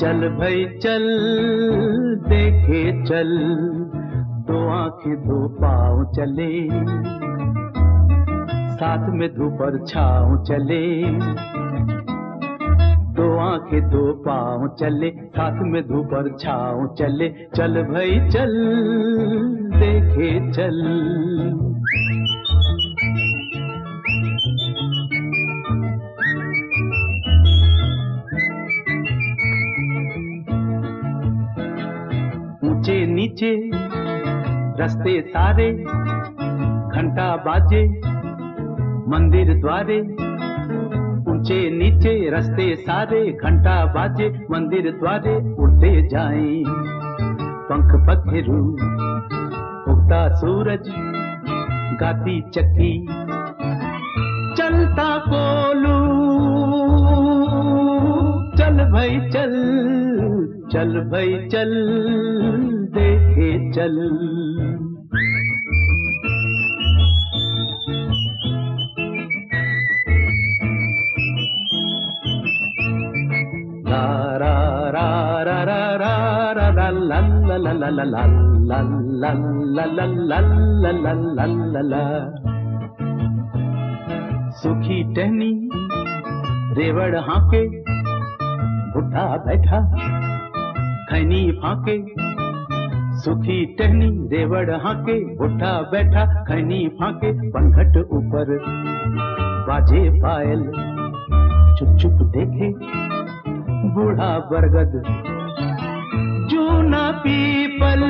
चल भाई चल देखे चल, दो आंखें दो पाँव चले, साथ में धूप और छाँव चले। दो आंखें दो पाँव चले, साथ में धूप और छाँव चले। चल भाई चल देखे चल। ऊंचे नीचे रास्ते सारे, घंटा बाजे मंदिर द्वारे। ऊंचे नीचे रास्ते सारे, घंटा बाजे मंदिर द्वारे। उड़ते जाएं पंख पखेरू, उगता सूरज गाती चक्की, चलता कोलू। चल भाई चल, चल भाई चल देखे चल। ला रा रा रा रा रा रा रा ला ला ला ला ला ला ला ला ला ला ला ला ला ला। सुखी टहनी रेवड़ हाके, बुढ़ा बैठा खैनी फाके। सुखी टहनी रेवड़ हाके, बुढ़ा बैठा खैनी फाके। पनघट ऊपर बाजे पायल, चुप चुप देखे बूढ़ा बरगद जूना पीपल।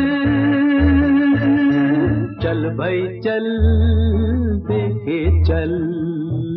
चल भाई चल देखे चल।